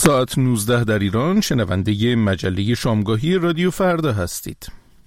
ساعت 19 در ایران. شنونده مجله شامگاهی رادیو فردا هستید.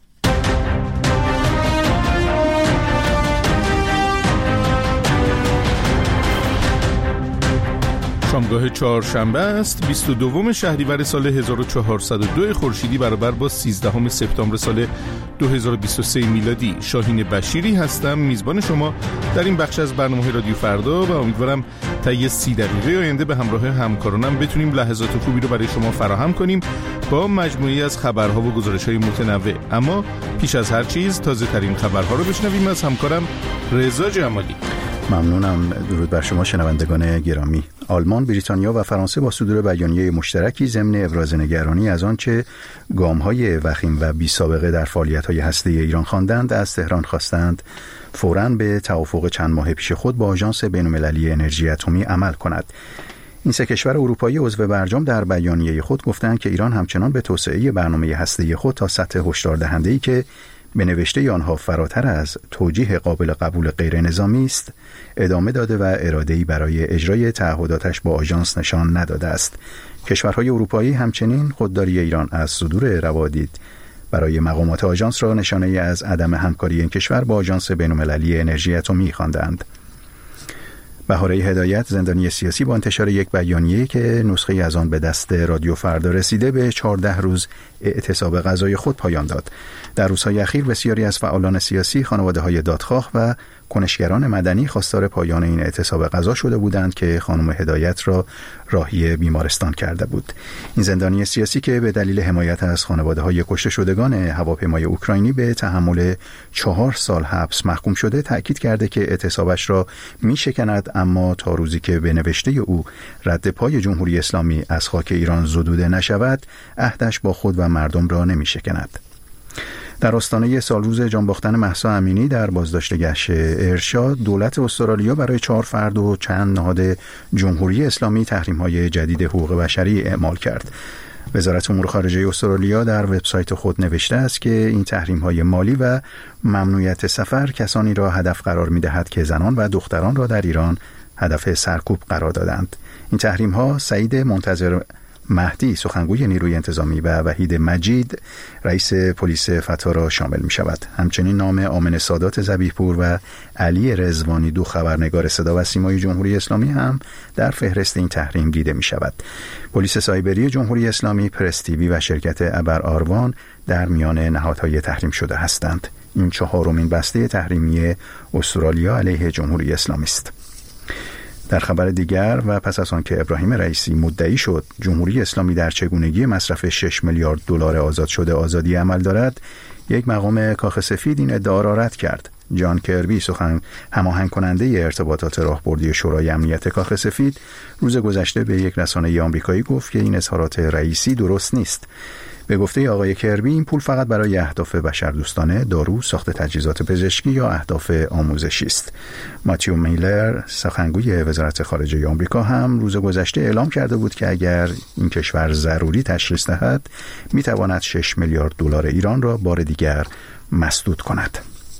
شامگاه چهارشنبه است، 22 شهریور سال 1402 خورشیدی برابر با 13 سپتامبر سال 2023 میلادی. شاهین بشیری هستم، میزبان شما در این بخش از برنامه رادیو فردا و امیدوارم طی 30 دقیقه آینده به همراه همکارانم بتونیم لحظات خوبی رو برای شما فراهم کنیم با مجموعه‌ای از خبرها و گزارش‌های متنوع. اما پیش از هر چیز تازه ترین خبرها رو بشنویم از همکارم رضا جمالی. ممنونم. درود بر شما شنوندگان گرامی. آلمان، بریتانیا و فرانسه با صدور بیانیه مشترکی ضمن ابراز نگرانی از آنچه گام‌های وخیم و بی‌سابقه در فعالیت‌های هسته‌ای ایران خواندند، از تهران خواستند فوراً به توافق چند ماه پیش خود با آژانس بین‌المللی انرژی اتمی عمل کند. این سه کشور اروپایی عضو برجام در بیانیه خود گفتند که ایران همچنان به توسعه برنامه هسته‌ای خود تا سطح هشداردهنده‌ای که به نوشته آنها فراتر از توجیه قابل قبول غیر نظامی است ادامه داده و اراده‌ای برای اجرای تعهداتش با آژانس نشان نداده است. کشورهای اروپایی همچنین خودداری ایران از صدور روادید برای مقامات آژانس را نشانه‌ای از عدم همکاری این کشور با آژانس بین‌المللی انرژی اتمی خواندند. بهاره هدایت، زندانی سیاسی، با انتشار یک بیانیه که نسخه‌ای از آن به دست رادیو فردا رسیده به 14 روز اعتصاب غذای خود پایان داد. در روزهای اخیر بسیاری از فعالان سیاسی، خانواده‌های دادخواه و کنشگران مدنی خواستار پایان این اعتصاب غذا شده بودند که خانم هدایت را راهی بیمارستان کرده بود. این زندانی سیاسی که به دلیل حمایت از خانواده‌های کشته شدگان هواپیمای اوکراینی به تحمل 4 سال حبس محکوم شده، تأکید کرده که اعتصابش را می‌شکند، اما تا روزی که به نوشته او رد پای جمهوری اسلامی از خاک ایران زدوده نشود، عهدش با خود و مردم را نمی‌شکند. در آستانه سالروز جانباختن مهسا امینی در بازداشتگاه ارشاد، دولت استرالیا برای 4 فرد و چند نهاد جمهوری اسلامی تحریم‌های جدید حقوق بشری اعمال کرد. وزارت امور خارجه استرالیا در وبسایت خود نوشته است که این تحریم‌های مالی و ممنوعیت سفر کسانی را هدف قرار می‌دهد که زنان و دختران را در ایران هدف سرکوب قرار دادند. این تحریم‌ها سعید منتظر مهدی، سخنگوی نیروی انتظامی، و وحید مجید، رئیس پلیس فتا را شامل می شود. همچنین نام آمن سادات ذبیح‌پور و علی رضوانی، 2 خبرنگار صدا و سیمای جمهوری اسلامی، هم در فهرست این تحریم دیده می شود. پلیس سایبری جمهوری اسلامی، پرس تیوی و شرکت ابر آروان در میان نهادهای تحریم شده هستند. این 4مین بسته تحریمی استرالیا علیه جمهوری اسلامی است. در خبر دیگر، و پس از آن که ابراهیم رئیسی مدعی شد جمهوری اسلامی در چگونگی مصرف 6 میلیارد دلار آزاد شده آزادی عمل دارد، یک مقام کاخ سفید این ادعا را رد کرد. جان کربی، هماهنگ کننده ارتباطات راهبردی شورای امنیت کاخ سفید، روز گذشته به یک رسانه آمریکایی گفت که این اظهارات رئیسی درست نیست. به گفته آقای کربی، این پول فقط برای اهداف بشردوستانه، دارو، ساخت تجهیزات پزشکی یا اهداف آموزشی است. ماتیو میلر، سخنگوی وزارت خارجه آمریکا، هم روز گذشته اعلام کرده بود که اگر این کشور ضروری تشخیص دهد، میتواند 6 میلیارد دلار ایران را بار دیگر مسدود کند.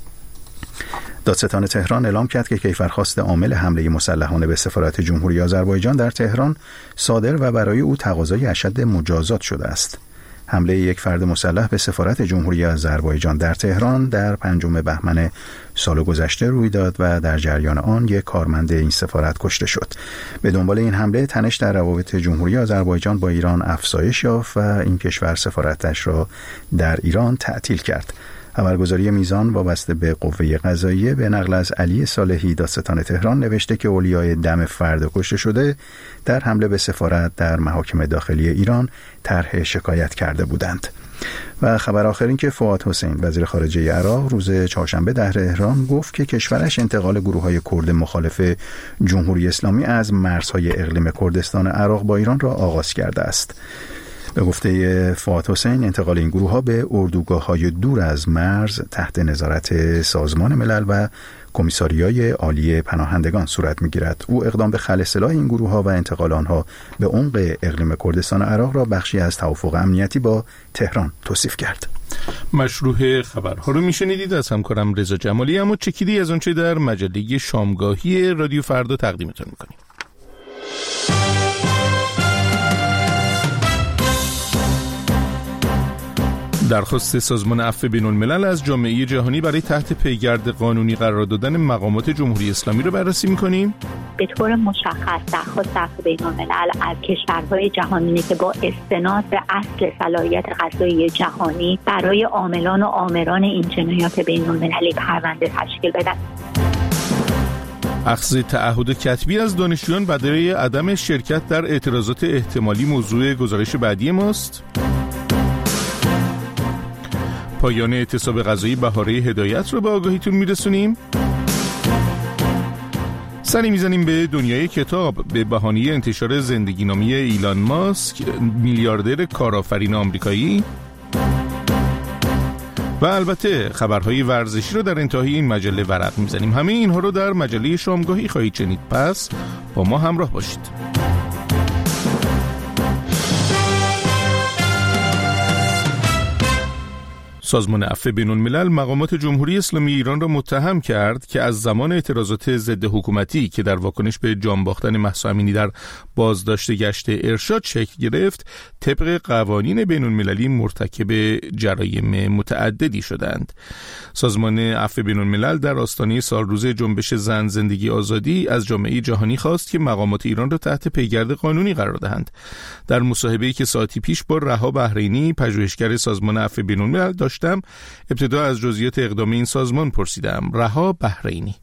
دادستان تهران اعلام کرد که کیفرخواست عامل حمله مسلحانه به سفارت جمهوری آذربایجان در تهران صادر و برای او تقاضای اشد مجازات شده است. حمله یک فرد مسلح به سفارت جمهوری آذربایجان در تهران در 5 بهمن سال گذشته روی داد و در جریان آن یک کارمند این سفارت کشته شد. به دنبال این حمله، تنش در روابط جمهوری آذربایجان با ایران افزایش یافت و این کشور سفارتش را در ایران تعطیل کرد. خبرگزاری میزان وابسته به قوه قضاییه به نقل از علی صالحی، دادستان تهران، نوشته که اولیای دم فرد کشته شده در حمله به سفارت در محاکم داخلی ایران طرح شکایت کرده بودند. و خبر آخر این که فؤاد حسین، وزیر خارجه عراق، روز چهارشنبه در تهران گفت که کشورش انتقال گروه‌های کرد مخالف جمهوری اسلامی از مرزهای اقلیم کردستان عراق با ایران را آغاز کرده است. به گفته فؤاد حسین، انتقال این گروه‌ها به اردوگاه‌های دور از مرز تحت نظارت سازمان ملل و کمیساریای عالی پناهندگان صورت می‌گیرد. او اقدام به خلع سلاح این گروه‌ها و انتقال آنها به عمق اقلیم کردستان عراق را بخشی از توافق امنیتی با تهران توصیف کرد. مشروع خبرها رو میشنیدید از همکارم رضا جمالی، اما چکیدی از اونچه در مجله شامگاهی رادیو فردا تقدیمتون می‌کنیم. درخواست سازمان عفو بین‌الملل از جامعه جهانی برای تحت پیگرد قانونی قرار دادن مقامات جمهوری اسلامی رو بررسی می‌کنیم. به طور مشخص درخواست عفو بین‌الملل از کشورهای جهانی که با استناد به اصل صلاحیت قضایی جهانی برای عاملان و آمران این جنایات بین‌المللی پرونده تشکیل بدن. اخذ تعهد کتبی از دانشجویان برای عدم شرکت در اعتراضات احتمالی موضوع گزارش بعدی ماست. پایان اعتصاب غذایی بهاره هدایت رو به آگاهیتون میرسونیم. سری میزنیم به دنیای کتاب به بهانه انتشار زندگی نامه ایلان ماسک، میلیاردر کارآفرین آمریکایی. و البته خبرهای ورزشی رو در انتهای این مجله ورق میزنیم. همه اینها رو در مجله شامگاهی خواهید شنید، پس با ما همراه باشید. سازمان عفو بین‌الملل مقامات جمهوری اسلامی ایران را متهم کرد که از زمان اعتراضات ضد حکومتی که در واکنش به جان باختن مهسا امینی در بازداشت گشت ارشاد شکل گرفت، طبق قوانین بین‌المللی مرتکب جرایم متعددی شدند. سازمان عفو بین‌الملل در آستانه سالروز جنبش زن زندگی آزادی از جامعه جهانی خواست که مقامات ایران را تحت پیگرد قانونی قرار دهند. در مصاحبه‌ای که ساعتی پیش با رها بحرینی پژوهشگر سازمان عفو بین‌الملل داشتم، ابتدا از جزئیات اقدام این سازمان پرسیدم. رها بحرینی: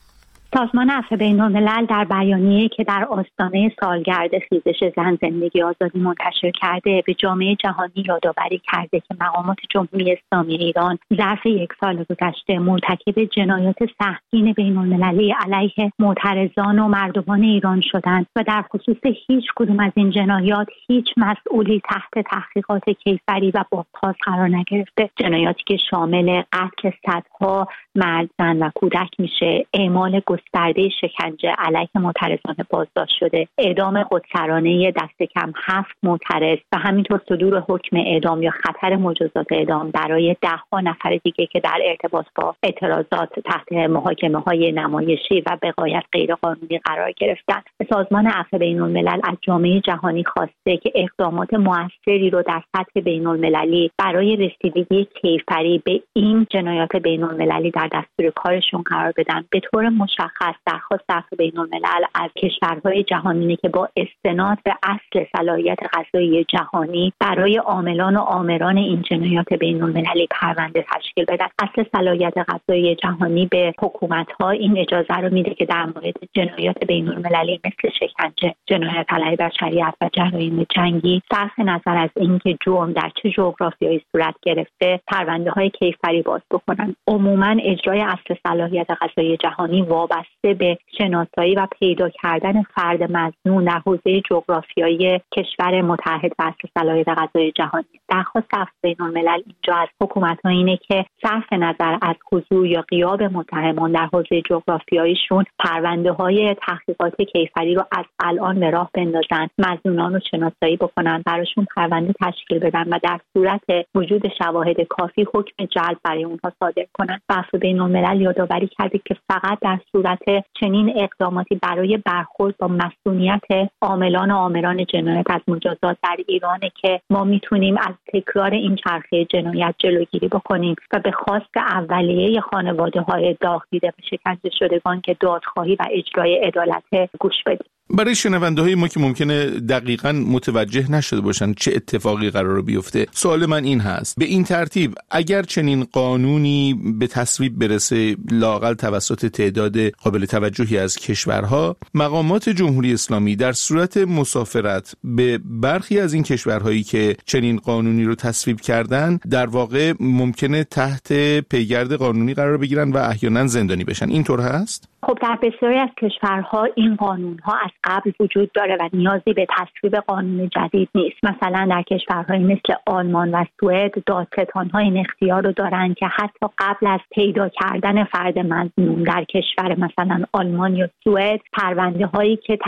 سازمان عفو بین‌الملل در بیانیه‌ای که در آستانه سالگرد خیزش زن زندگی آزادی منتشر کرده به جامعه جهانی یادآوری کرده که مقامات جمهوری اسلامی ایران ظرف 1 سال گذشته مرتکب جنایات سهمگین بین‌المللی علیه معترضان و مردمان ایران شدند و در خصوص هیچ کدوم از این جنایات هیچ مسئولی تحت تحقیقات کیفری و بازخواست قرار نگرفته. جنایاتی که شامل قتل صدها مرد، زن و کودک میشه، اعمال گسترده شکنجه علیه معترضان بازداشت شده، اعدام خودسرانه دست کم 7 معترض و همینطور صدور حکم اعدام یا خطر مجازات اعدام برای 10 نفر دیگه که در ارتباط با اعتراضات تحت محاکمه‌های نمایشی و بغایت غیرقانونی قرار گرفتن. سازمان عفو بین‌الملل از جامعه جهانی خواسته که اقدامات موثری رو در سطح بین‌المللی برای رسیدگی کیفری به این جنایات بین‌المللی در دستور کارشون قرار بدن. به طور مشخص درخواست عفو بین‌الملل از کشورهای جهانی که با استناد به اصل صلاحیت قضایی جهانی برای عاملان و آمران این جنایات بین‌المللی پرونده تشکیل بدن. اصل صلاحیت قضایی جهانی به حکومت‌ها این اجازه رو میده که در مورد جنایات بین‌المللی مثل شکنجه، جنایت علیه بشریت و جرایم جنگی صرف نظر از اینکه جرم در چه جغرافیایی صورت گرفته پرونده‌های کیفری باز بکنن. عموماً اجرای اصل صلاحیت قضایی جهانی وابسته به شناسایی و پیدا کردن فرد مظنون در حوزه جغرافیایی کشور متحد و اصل صلاحیت قضایی جهانی. درخواست عفو بین‌الملل اینجا از حکومت‌ها اینه که صرف نظر از حضور یا غیاب متهمان در حوزه جغرافیاییشون پرونده‌های تحقیقات کیفری رو از الان به راه بندازن، مظنونان رو شناسایی بکنن، براشون پرونده تشکیل بدن و در صورت وجود شواهد کافی حکم جلب برای اونها صادر کنن. عفو بین‌الملل یادآوری کرده که فقط در صورت چنین اقداماتی برای برخورد با مسئولیت عاملان و آمران جنایت از مجازات در ایرانه که ما میتونیم از تکرار این چرخه جنایت جلوگیری بکنیم و به خواست اولیه خانواده‌های داغ دیده و شکنجه شدگان که دادخواهی و اجرای عدالت گوش بدیم. برای شنونده‌های ما که ممکنه دقیقاً متوجه نشده باشن چه اتفاقی قراره بیفته، سوال من این هست: به این ترتیب اگر چنین قانونی به تصویب برسه لااقل توسط تعداد قابل توجهی از کشورها، مقامات جمهوری اسلامی در صورت مسافرت به برخی از این کشورهایی که چنین قانونی رو تصویب کردن در واقع ممکنه تحت پیگرد قانونی قرار بگیرن و احیانا زندانی بشن. اینطور هست؟ خب در بسیاری از کشورها این قانون‌ها از قبل وجود داره و نیازی به تصویب قانون جدید نیست. مثلا در کشورهای مثل آلمان و سوئد دادستان‌ها این اختیار رو دارن که حتی قبل از پیدا کردن فرد مظنون در کشور مثلا آلمان یا سوئد، پرونده‌هایی که تحقیقات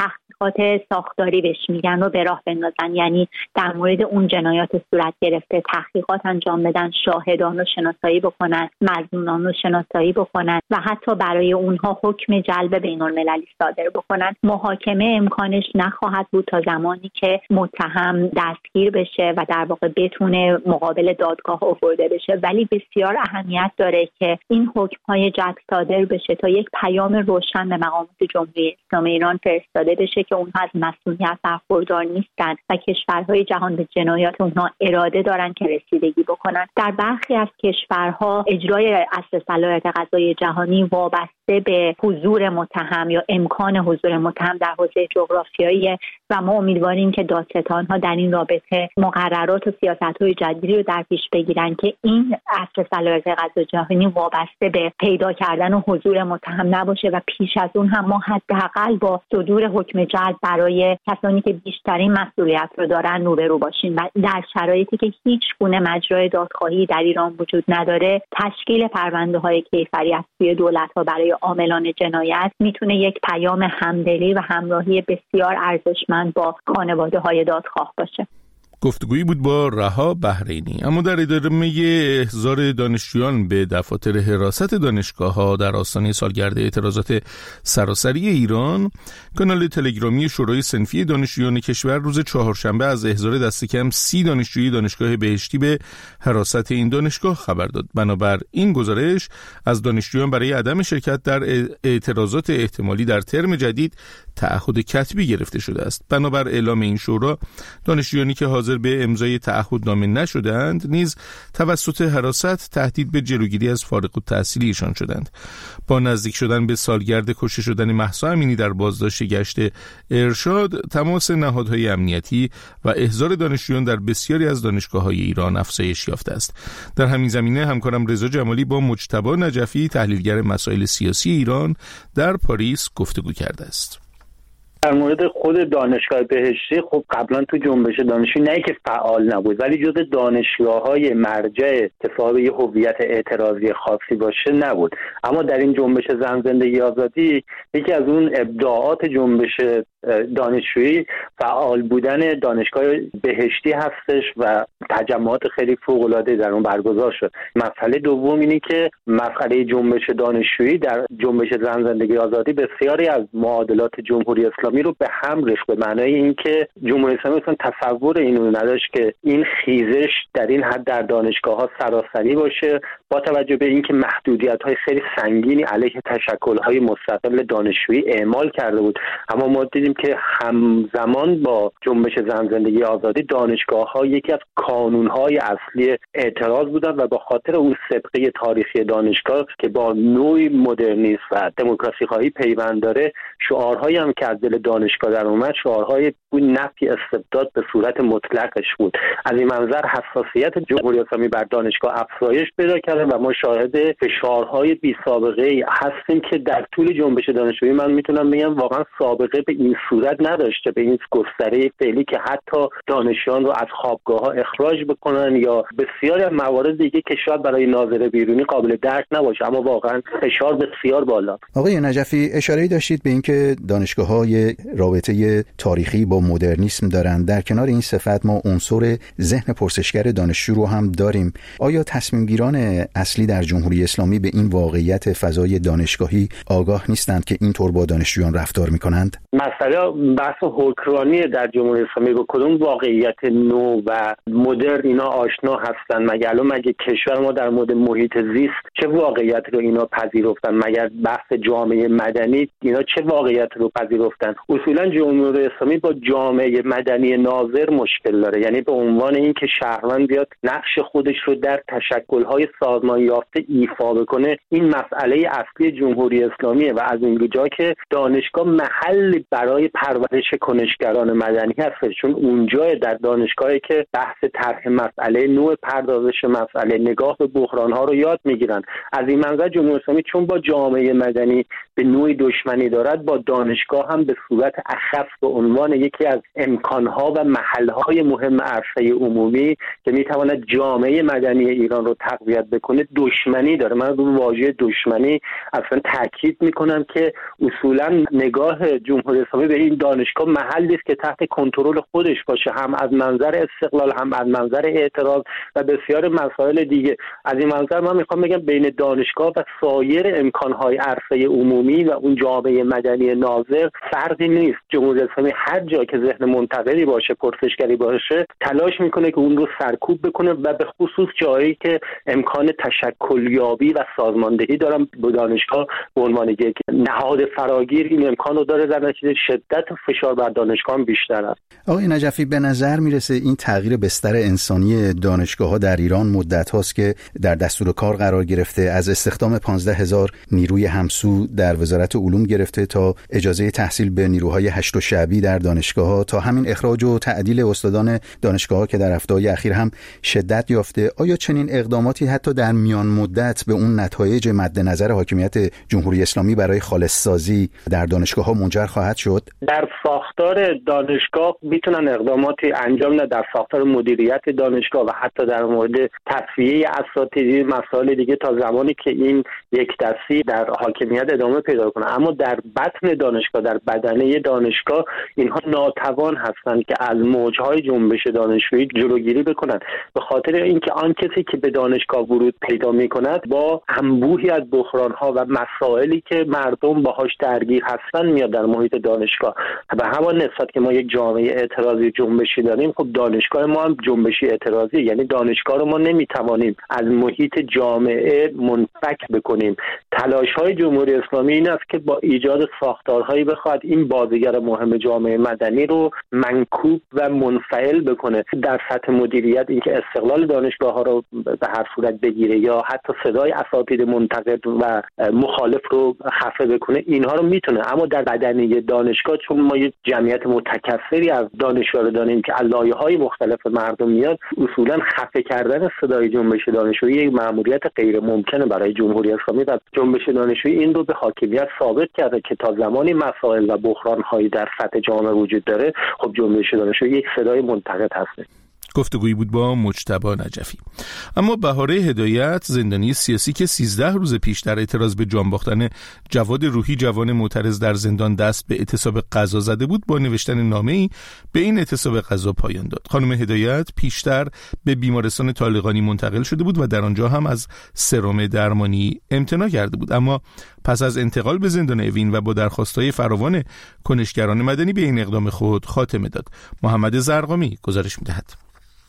تحقیقات ساختاری بهش میگن رو به راه بندازن، یعنی در مورد اون جنایات صورت گرفته تحقیقات انجام بدن، شاهدان رو شناسایی بکنن، مظنونان رو شناسایی بکنن و حتی برای اونها حکم جلب بین‌المللی صادر بکنن. محاکمه امکانش نخواهد بود تا زمانی که متهم دستگیر بشه و در واقع بتونه مقابل دادگاه آورده بشه، ولی بسیار اهمیت داره که این حکم‌های جلب صادر بشه تا یک پیام روشن به مقامات جمهوری اسلامی ایران فرستاده بشه که اونها از مسئولیت برخوردار نیستن و کشورهای جهان به جنایات اونها اراده دارن که رسیدگی بکنن. در برخی از کشورها اجرای اصل صلاحیت قضایی جهانی وابسته به حضور متهم یا امکان حضور متهم در حوزه جغرافیایی و ما امیدواریم که دادستان‌ها در این رابطه مقررات و سیاست‌های جدیدی رو در پیش بگیرن که این اصل صلاحیت قضایی جهانی وابسته به پیدا کردن و حضور متهم نباشه و پیش از اون هم ما حداقل با صدور حکم جلب برای کسانی که بیشترین مسئولیت رو دارن روبرو باشیم و در شرایطی که هیچ گونه مجرای دادخواهی در ایران وجود نداره تشکیل پرونده‌های کیفری از سوی دولت‌ها برای عاملان جنایت میتونه یک پیام همدلی و همراهی بسیار ارزشمند با خانواده‌های دادخواه باشه. گفتگویی بود با رها بحرینی. اما در ادامه احضار دانشجویان به دفاتر حراست دانشگاه‌ها در آستانه سالگرد اعتراضات سراسری ایران، کانال تلگرامی شورای صنفی دانشجویان کشور روز چهارشنبه از احضار دست کم 30 دانشجوی دانشگاه بهشتی به حراست این دانشگاه خبر داد. بنابر این گزارش از دانشجویان برای عدم شرکت در اعتراضات احتمالی در ترم جدید تعهد کتبی گرفته شده است. بنابر اعلام این شورا، دانشجویانی که حاضر به امضای تعهدنامه نشدند نیز توسط حراست تهدید به جلوگیری از فارغ التحصیلی ایشان شدند. با نزدیک شدن به سالگرد کشته شدن مهسا امینی در بازداشت گشت ارشاد، تماس نهادهای امنیتی و احضار دانشجویان در بسیاری از دانشگاه‌های ایران افزایش یافته است. در همین زمینه همکارم رضا جمالی با مجتبی نجفی، تحلیلگر مسائل سیاسی ایران، در پاریس گفتگو کرده است. در مورد خود دانشگاه بهشتی، خب قبلا تو جنبش دانشجویی نه که فعال نبود ولی جزو دانشگاه‌های مرجع که صاحب یه هویت اعتراضی خاصی باشه نبود. اما در این جنبش زن زندگی آزادی یکی از اون ابداعات جنبش دانشجویی فعال بودن دانشگاه بهشتی هستش و تجمعات خیلی فوق‌العاده در اون برگزار شد. مسئله دوم اینه که مسئله جنبش دانشجویی در جنبش زن زندگی آزادی بسیاری از معادلات جمهوری اسلامی رو به هم ریخت، به معنای اینکه جمهوری اسلامی اصلا تصور اینو نداشت که این خیزش در این حد در دانشگاه‌ها سراسری باشه، با توجه به اینکه محدودیت‌های خیلی سنگینی علیه تشکل‌های مستقل دانشجویی اعمال کرده بود. اما ما دیدیم که همزمان با جنبش زن زندگی آزادی دانشگاه‌ها یکی از کانون‌های اصلی اعتراض بودند و به خاطر اون سابقه تاریخی دانشگاه که با نوعی مدرنیسم و دموکراسی خواهی پیوند داره، شعارهایی هم که از دل دانشگاه در اومد شعارهای نفی استبداد به صورت مطلقش بود. از این منظر حساسیت جمهوری اسلامی بر دانشگاه افزایش پیدا کرده و ما شاهد فشارهای بی سابقه هستیم که در طول جنبش دانشجویی من میتونم بگم واقعا سابقه به این صورت نداشته، به این گستره فعلی که حتی دانشجویان رو از خوابگاه‌ها اخراج بکنن یا بسیاری از موارد دیگه که شاید برای ناظر بیرونی قابل درک نباشه، اما واقعا فشار بسیار بالا. آقای نجفی، اشاره‌ای داشتید به اینکه دانشگاه‌های رابطه تاریخی با مدرنیسم دارند. در کنار این صفت ما عنصر ذهن پرسشگر دانشجو رو هم داریم. آیا تصمیم گیران اصلی در جمهوری اسلامی به این واقعیت فضای دانشگاهی آگاه نیستند که اینطور با دانشجویان رفتار می‌کنند؟ مسئله بحث حکمرانی در جمهوری اسلامی با کدوم واقعیت نو و مدرن اینا آشنا هستن؟ مگه کشور ما در مورد محیط زیست چه واقعیت رو اینا پذیرفتن؟ مگر بحث جامعه مدنی اینا چه واقعیت رو پذیرفتن؟ اصولا جمهوری اسلامی با جامعه مدنی ناظر مشکل داره، یعنی به عنوان اینکه شهروند بیاد نقش خودش رو در تشکل‌های سازمان یافته ایفا بکنه، این مسئله اصلی جمهوری اسلامیه و از این جا که دانشگاه محل برای پرورش کنشگران مدنی هست، چون اونجا در دانشگاهی که بحث طرح مسئله، نوع پردازش مسئله، نگاه به بحران‌ها رو یاد میگیرن. از این منظر جمهوری اسلامی چون با جامعه مدنی به نوعی دشمنی دارد، با دانشگاه هم به صورت اخص به عنوان یکی از امکانها و محلهای مهم عرصه عمومی که میتواند جامعه مدنی ایران رو تقویت بکنه دشمنی داره. من رو واژه دشمنی اصلا تاکید میکنم که اصولا نگاه جمهوری اسلامی اسلامی به این دانشگاه محلی است که تحت کنترل خودش باشه، هم از منظر استقلال، هم از منظر اعتراض و بسیار مسائل دیگه. از این منظر من میخوام بگم بین دانشگاه و سایر امکانهای عرصه عمومی و اون جامعه مدنی ناظر فرقی نیست. جمهوری اسلامی هر جا که ذهن منتقدی باشه، پرسشگری باشه، تلاش میکنه که اون رو سرکوب بکنه و به خصوص جایی که امکان تشکلیابی و سازماندهی دارن به دانشگاه به عنوان یک نهاد فراگیر این امکان رو داره، در نتیجه شدت فشار بر دانشگاه هم بیشتر است. آقای نجفی، به نظر میرسه این تغییر بستر انسانی دانشگاه‌ها در ایران مدت هاست که در دستور کار قرار گرفته، از استخدام 15,000 نیروی همسو در وزارت علوم گرفته تا اجازه تحصیل به نیروهای هشت و شعبی در دانشگاه‌ها تا همین اخراج و تعدیل استادان دانشگاه‌ها که در هفته‌های اخیر هم شدت یافته. آیا چنین اقداماتی حتی در میان مدت به اون نتایج مد نظر حاکمیت جمهوری اسلامی برای خالص سازی در دانشگاه‌ها منجر خواهد شد؟ در ساختار دانشگاه میتونن اقداماتی انجام بدن، در ساختار مدیریت دانشگاه و حتی در مورد تصفیه اساتید، مسائل دیگه، تا زمانی که این یک دستی در حاکمیت ادامه پیدا کنه. اما در بطن دانشگاه، در بدنه دانشگاه، اینها ناتوان هستند که از موجهای جنبش دانشجویی جلوگیری بکنن، به خاطر اینکه آن کسی که به دانشگاه ورود پیدا میکند با انبوهی از بحران‌ها و مسائلی که مردم باهاش درگیر هستن میاد در محیط دانشگاه. به همان نسبت که ما یک جامعه اعتراضی جنبشی داریم، خب دانشگاه ما هم جنبشی اعتراضی، یعنی دانشگاه رو ما نمیتوانیم از محیط جامعه منفک بکنیم. تلاش‌های جمهوری اسلامی این است که با ایجاد ساختارهایی بخواد این بازیگر مهم جامعه مدنی رو منکوب و منفعل بکنه. در سطح مدیریت اینکه استقلال دانشگاه‌ها رو به هر صورت بگیره یا حتی صدای اساتید منتقد و مخالف رو خفه بکنه، اینها رو میتونه. اما در بدنه دانشگاه، چون ما یک جمعیت متکثری از دانشجو داریم که از لایه‌های مختلف مردم میاد، اصولا خفه کردن صدای جنبش دانشجویی یک مأموریت غیر ممکنه برای جمهوری اسلامی. و جنبش دانشجویی این رو به حاکمیت ثابت کرده که تا زمانی مسائل و بحران‌هایی در سطح جامعه وجود داره، خب جنبش دانشجویی یک صدای منتقد هست. گفتگویی بود با مجتبی نجفی. اما بهاره هدایت، زندانی سیاسی که 13 روز پیش در اعتراض به جان باختن جواد روحی، جوان معترض در زندان، دست به اعتصاب غذا زده بود، با نوشتن نامه‌ای به این اعتصاب غذا پایان داد. خانم هدایت پیشتر به بیمارستان طالقانی منتقل شده بود و در آنجا هم از سرم درمانی امتناع کرده بود، اما پس از انتقال به زندان اوین و با درخواست‌های فراوان کنشگران مدنی به این اقدام خود خاتمه داد. محمد زرقامی گزارش می‌دهد.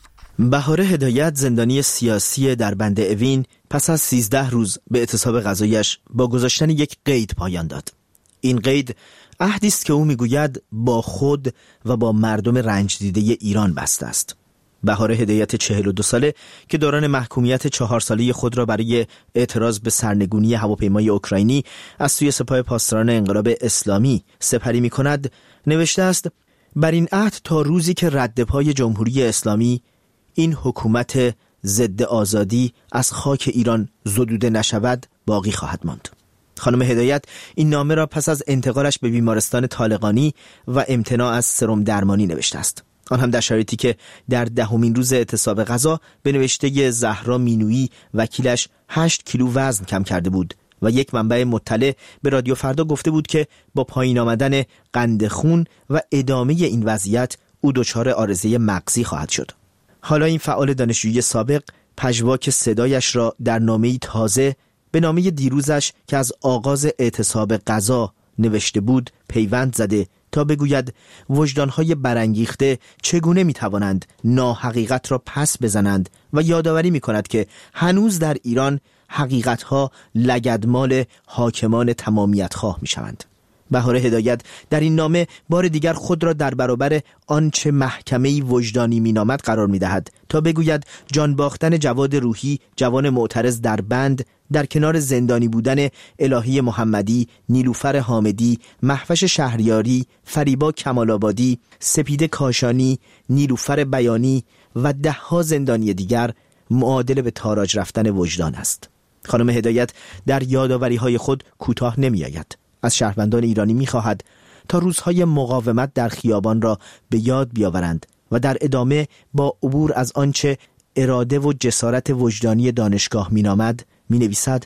بهاره هدایت، زندانی سیاسی در بند اوین، پس از 13 روز به اعتصاب غذایش با گذاشتن یک قید پایان داد. این قید عهدی است که او میگوید با خود و با مردم رنج دیده ایران بسته است. بهاره هدایت 42 ساله که دوران محکومیت 4 ساله خود را برای اعتراض به سرنگونی هواپیمای اوکراینی از سوی سپاه پاسداران انقلاب اسلامی سپری می‌کند، نوشته است: بر این عهد تا روزی که رد پای جمهوری اسلامی، این حکومت ضد آزادی از خاک ایران زدوده نشود، باقی خواهد ماند. خانم هدایت این نامه را پس از انتقالش به بیمارستان طالقانی و امتناع از سرم درمانی نوشته است. آن هم در شرایطی که در 10مین روز اعتصاب غذا به نوشته زهرا مینویی وکیلش 8 کیلو وزن کم کرده بود و یک منبع مطلع به رادیو فردا گفته بود که با پایین آمدن قند خون و ادامه این وضعیت او دچار عارضه مغزی خواهد شد. حالا این فعال دانشجوی سابق پژواک صدایش را در نامه‌ای تازه به نامه دیروزش که از آغاز اعتصاب غذا نوشته بود پیوند زده تا بگوید وجدان‌های برانگیخته چگونه می‌توانند ناحقیقت را پس بزنند و یادآوری می‌کند که هنوز در ایران حقیقت‌ها لگدمال حاکمان تمامیت‌خواه می‌شوند. بهاره هدایت در این نامه بار دیگر خود را در برابر آنچه محکمه‌ای وجدانی می‌نامد قرار می‌دهد تا بگوید جان باختن جواد روحی، جوان معترض در بند، در کنار زندانی بودن الهی محمدی، نیلوفر حامدی، مهوش شهریاری، فریبا کمال‌آبادی، سپیده کاشانی، نیلوفر بیانی و 10 زندانی دیگر معادل به تاراج رفتن وجدان است. خانم هدایت در یادآوری‌های خود کوتاه نمی‌آید. از شهروندان ایرانی می‌خواهد تا روزهای مقاومت در خیابان را به یاد بیاورند و در ادامه با عبور از آنچه اراده و جسارت وجدانی دانشگاه می‌نامد، می‌نویسد: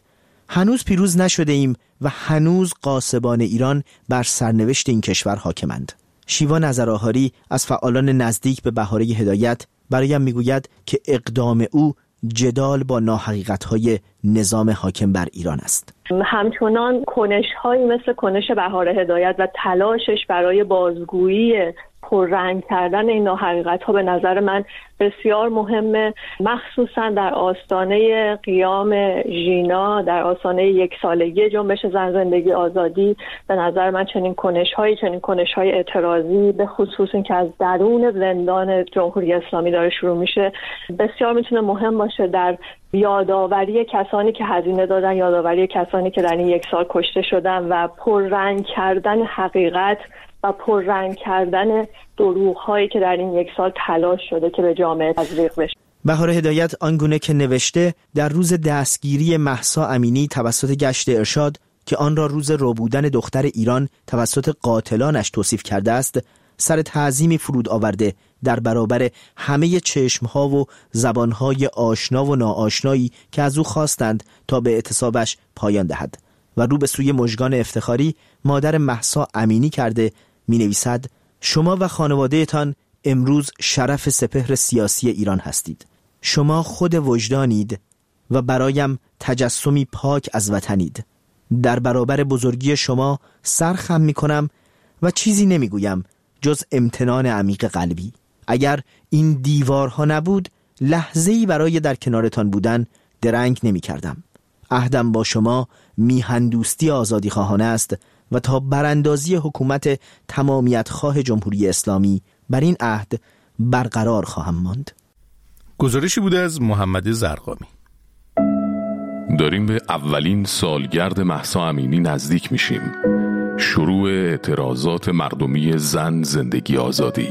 هنوز پیروز نشده ایم و هنوز غاصبان ایران بر سرنوشت این کشور حاکمند. شیوا نظرآهاری از فعالان نزدیک به بهاره هدایت برایم میگوید که اقدام او جدال با ناحقیقت‌های نظام حاکم بر ایران است. همچنان کنش‌هایی مثل کنش بهاره هدایت و تلاشش برای بازگویی پررنگ کردن این ناحقیقت‌ها به نظر من بسیار مهمه، مخصوصا در آستانه قیام ژینا، در آستانه 1 سالگی جنبش زن زندگی آزادی. به نظر من چنین کنش‌های اعتراضی، به خصوص این که از درون زندان جمهوری اسلامی داره شروع میشه، بسیار میتونه مهم باشه در یادآوری کسانی که هزینه دادن، یادآوری کسانی که در این 1 سال کشته شدن و پررنگ کردن حقیقت و پررنگ کردن دروغ‌هایی که در این 1 سال تلاش شده که به جامعه تزریق بشه. بهاره هدایت آنگونه که نوشته در روز دستگیری مهسا امینی توسط گشت ارشاد که آن را روز ربودن دختر ایران توسط قاتلانش توصیف کرده است، سر تعظیمی فرود آورده در برابر همه چشمها و زبانهای آشنا و ناآشنایی که از او خواستند تا به اعتصابش پایان دهد و رو به سوی مژگان افتخاری مادر مهسا امینی کرده می نویسد: شما و خانوادهتان امروز شرف سپهر سیاسی ایران هستید. شما خود وجدانید و برایم تجسمی پاک از وطنید. در برابر بزرگی شما سر خم می کنم و چیزی نمی گویم جز امتنان عمیق قلبی. اگر این دیوارها نبود لحظه‌ای برای در کنارتان بودن درنگ نمی کردم. عهدم با شما میهندوستی آزادی خواهانه است و تا براندازی حکومت تمامیت خواه جمهوری اسلامی بر این عهد برقرار خواهم ماند. گزارشی بوده از محمد زرقامی. داریم به اولین سالگرد مهسا امینی نزدیک میشیم. شروع اعتراضات مردمی زن زندگی آزادی.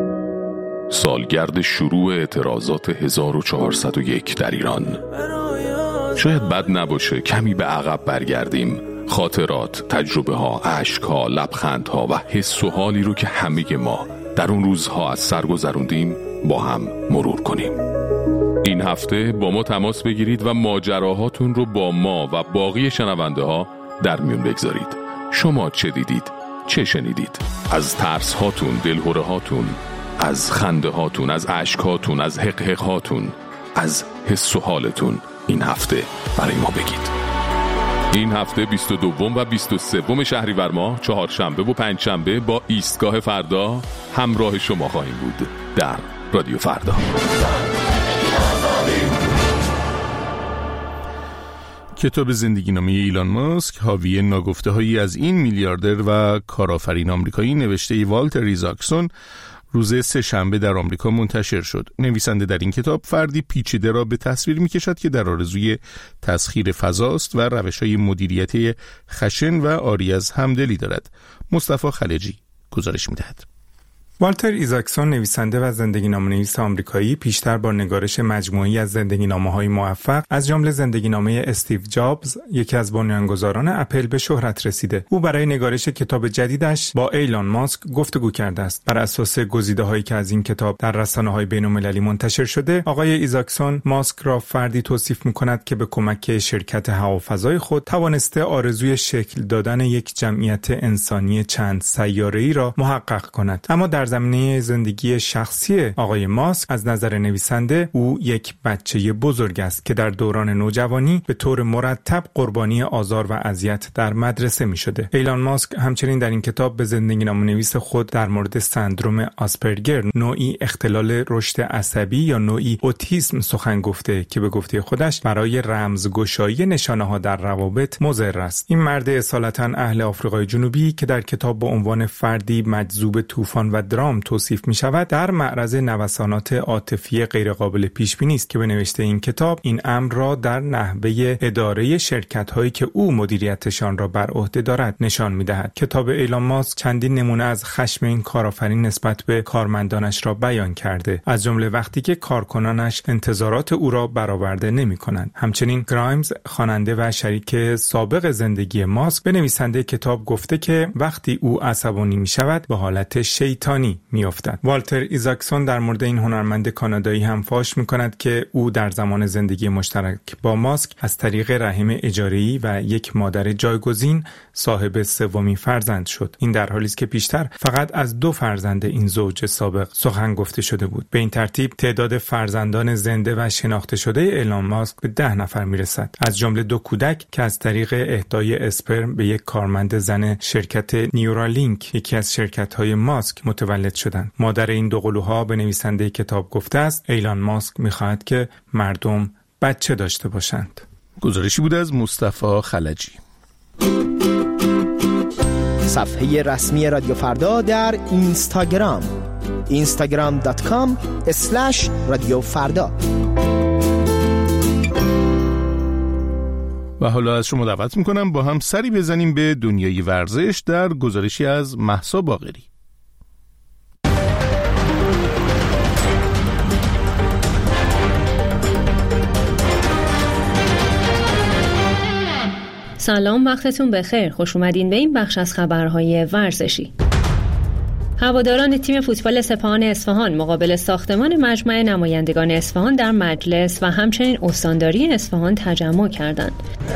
سالگرد شروع اعتراضات 1401 در ایران. شاید بد نباشه کمی به عقب برگردیم، خاطرات، تجربه ها، عشق ها، لبخند ها و حس و حالی رو که همه ما در اون روزها از سر گذروندیم با هم مرور کنیم. این هفته با ما تماس بگیرید و ماجراهاتون رو با ما و باقی شنونده ها در میون بگذارید. شما چه دیدید؟ چه شنیدید؟ از ترس هاتون، دلهره هاتون، از خنده هاتون، از عشق هاتون، از حقحق هاتون، از حس و حالتون این هفته برای ما بگید. این هفته 22 و 23 شهریور ماه، چهارشنبه و پنجشنبه با ایستگاه فردا همراه شما خواهیم بود در رادیو فردا. کتاب زندگی نامه ایلان ماسک حاوی ناگفته‌هایی از این میلیاردر و کارآفرین آمریکایی نوشته والتر ایزاکسون روز سه‌شنبه در آمریکا منتشر شد. نویسنده در این کتاب فردی پیچیده را به تصویر می‌کشد که در آرزوی تسخیر فضاست و روش‌های مدیریتی خشن و عاری از همدلی دارد. مصطفی خلجی گزارش می‌دهد. والتر ایزاکسون نویسنده و زندگی‌نامه‌نویس آمریکایی پیشتر با نگارش مجموعه‌ای از زندگی‌نامه‌های موفق از جمله زندگی‌نامه استیو جابز، یکی از بنیانگذاران اپل، به شهرت رسیده. او برای نگارش کتاب جدیدش با ایلان ماسک گفتگو کرده است. بر اساس گزیده‌هایی که از این کتاب در رسانه‌های بین‌المللی منتشر شده، آقای ایزاکسون ماسک را فردی توصیف می‌کند که به کمک شرکت هوافضای خود توانسته آرزوی شکل دادن یک جمعیت انسانی چند سیاره‌ای را محقق کند. اما در زمینه زندگی شخصی آقای ماسک از نظر نویسنده او یک بچه بزرگ است که در دوران نوجوانی به طور مرتب قربانی آزار و اذیت در مدرسه می شده. ایلان ماسک همچنین در این کتاب به زندگی‌نامه‌نویس خود در مورد سندروم آسپرگر، نوعی اختلال رشد عصبی یا نوعی اوتیسم سخن گفته که به گفته خودش برای رمزگشایی نشانه‌ها در روابط مضر است. این مرد اصالتاً اهل آفریقای جنوبی که در کتاب با عنوان فردی مجذوب طوفان و درام توصیف می شود، در معرض نوسانات عاطفی غیرقابل پیش بینی است که به نوشته این کتاب این امر را در نحوه اداره شرکت هایی که او مدیریتشان را بر عهده دارد نشان می دهد. کتاب ایلان ماسک چندین نمونه از خشم این کارآفرین نسبت به کارمندانش را بیان کرده، از جمله وقتی که کارکنانش انتظارات او را برآورده نمی کنند. همچنین گرایمز، خواننده و شریک سابق زندگی ماسک، به نویسنده کتاب گفته که وقتی او عصبانی می شود به حالت شیطانی اتفاقی میافتد. والتر ایزاکسون در مورد این هنرمند کانادایی هم فاش میکند که او در زمان زندگی مشترک با ماسک از طریق رحم اجاره‌ای و یک مادر جایگزین صاحب سومین فرزند شد. این در حالی است که پیشتر فقط از 2 فرزند این زوج سابق سخن گفته شده بود. به این ترتیب تعداد فرزندان زنده و شناخته شده ایلان ماسک به 10 نفر میرسد، از جمله 2 کودک که از طریق اهدای اسپرم به یک کارمند زن شرکت نیورالینک، یکی از شرکت‌های ماسک، متولد شدند. مادر این 2 قلوها به نویسنده کتاب گفته است ایلان ماسک می‌خواهد که مردم بچه داشته باشند. گزارشی بود از مصطفی خلجی. صفحه رسمی رادیو فردا در اینستاگرام instagram.com/رادیو فردا. و حالا از شما دعوت میکنم با هم سری بزنیم به دنیای ورزش در گزارشی از مهسا باقری. سلام، وقتتون بخیر. خوش اومدین به این بخش از خبرهای ورزشی. هواداران تیم فوتبال سپاهان اصفهان مقابل ساختمان مجمع نمایندگان اصفهان در مجلس و همچنین استانداری اصفهان تجمع کردند.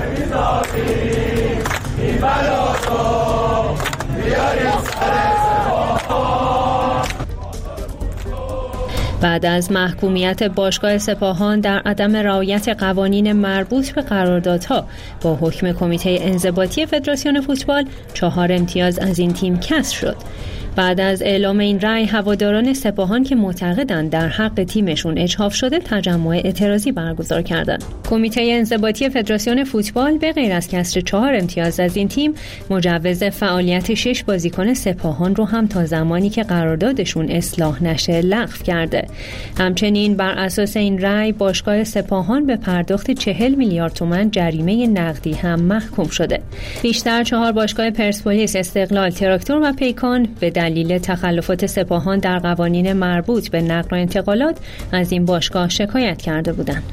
بعد از محکومیت باشگاه سپاهان در عدم رعایت قوانین مربوط به قراردادها با حکم کمیته انضباطی فدراسیون فوتبال 4 امتیاز از این تیم کسر شد. بعد از اعلام این رأی، هواداران سپاهان که معتقدند در حق تیمشون اجحاف شده تجمع اعتراضی برگزار کردند. کمیته انضباطی فدراسیون فوتبال به غیر از کسر 4 امتیاز از این تیم، مجوز فعالیت 6 بازیکن سپاهان رو هم تا زمانی که قراردادشون اصلاح نشه لغو کرده. همچنین بر اساس این رأی باشگاه سپاهان به پرداخت 40 میلیارد تومان جریمه نقدی هم محکوم شده. بیشتر 4 باشگاه پرسپولیس، استقلال، تراکتور و پیکان به دلیل تخلفات سپاهان در قوانین مربوط به نقل و انتقالات از این باشگاه شکایت کرده بودند.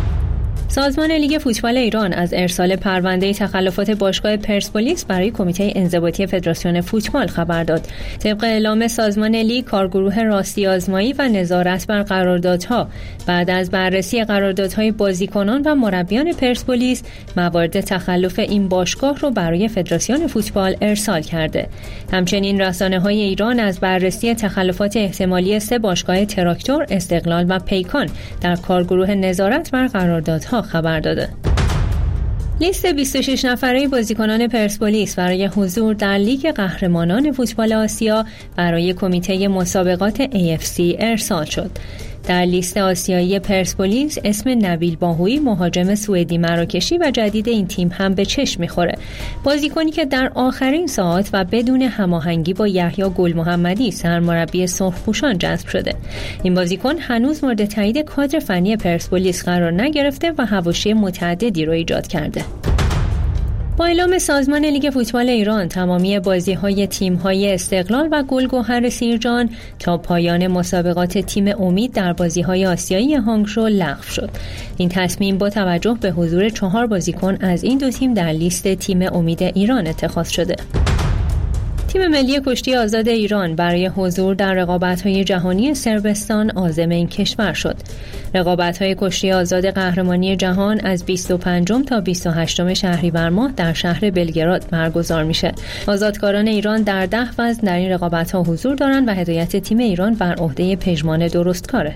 سازمان لیگ فوتبال ایران از ارسال پرونده تخلفات باشگاه پرسپولیس برای کمیته انضباطی فدراسیون فوتبال خبر داد. طبق اعلام سازمان لیگ، کارگروه راستی آزمایی و نظارت بر قراردادها بعد از بررسی قراردادهای بازیکنان و مربیان پرسپولیس موارد تخلف این باشگاه رو برای فدراسیون فوتبال ارسال کرده. همچنین رسانه‌های ایران از بررسی تخلفات احتمالی 3 باشگاه تراکتور، استقلال و پیکان در کارگروه نظارت بر قراردادها خبر داده. لیست 26 نفره بازیکنان پرسپولیس برای حضور در لیگ قهرمانان فوتبال آسیا برای کمیته مسابقات AFC ارسال شد. در لیست آسیایی پرسپولیس اسم نبیل باهویی، مهاجم سوئدی مراکشی و جدید این تیم هم به چشم می‌خوره. بازیکنی که در آخرین ساعات و بدون هماهنگی با یحیی گل محمدی سرمربی سرخپوشان جذب شده. این بازیکن هنوز مورد تایید کادر فنی پرسپولیس قرار نگرفته و حواشی متعددی رو ایجاد کرده. با اعلام سازمان لیگ فوتبال ایران، تمامی بازی‌های تیم‌های استقلال و گلگهر سیرجان تا پایان مسابقات تیم امید در بازی‌های آسیایی هانگژو لغو شد. این تصمیم با توجه به حضور 4 بازیکن از این 2 تیم در لیست تیم امید ایران اتخاذ شده. تیم ملی کشتی آزاد ایران برای حضور در رقابت‌های جهانی صربستان عازم این کشور شد. رقابت‌های کشتی آزاد قهرمانی جهان از 25 تا 28 شهریور ماه در شهر بلگراد برگزار میشه. آزادکاران ایران در 10 وزن در این رقابت‌ها حضور دارند و هدایت تیم ایران بر عهده پژمان درستکاره.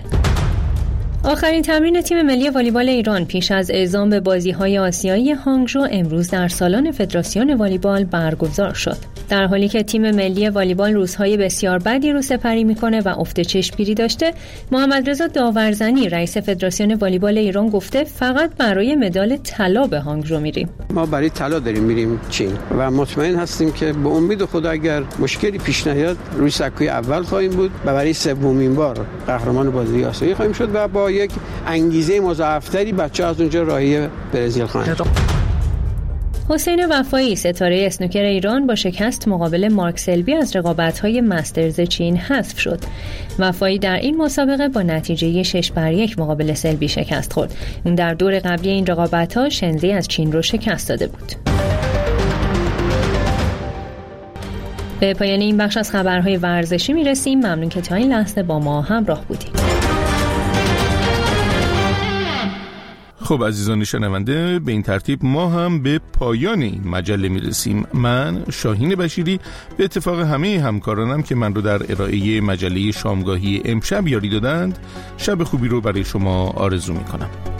آخرین تمرین تیم ملی والیبال ایران پیش از اعزام به بازی‌های آسیایی هانگژو امروز در سالن فدراسیون والیبال برگزار شد. در حالی که تیم ملی والیبال روزهای بسیار بدی رو سپری میکنه و افت چشمگیری داشته، محمد رضا داورزنی رئیس فدراسیون والیبال ایران گفته فقط برای مدال طلا به هانگژو میریم. ما برای طلا داریم میریم چین و مطمئن هستیم که به امید خدا اگر مشکلی پیش نیاد روی سکوی اول خواهیم بود و برای 3مین بار قهرمان بازی آسیایی خواهیم شد و با یک انگیزه مضاعفتری بچه‌ها از اونجا راهی برزیل خواهند. حسین وفایی ستاره اسنوکر ایران با شکست مقابل مارک سلبی از رقابت‌های مسترز چین حذف شد. وفایی در این مسابقه با نتیجه 6-1 مقابل سلبی شکست خورد. اون در دور قبلی این رقابت‌ها شنزی از چین رو شکست داده بود. به پایان این بخش از خبرهای ورزشی میرسیم. ممنون که تا این لحظه با ما همراه بودید. خب عزیزان شنونده، به این ترتیب ما هم به پایان این مجله میرسیم. من شاهین بشیری به اتفاق همه همکارانم که من رو در ارائه مجله شامگاهی امشب یاری دادند، شب خوبی رو برای شما آرزو میکنم.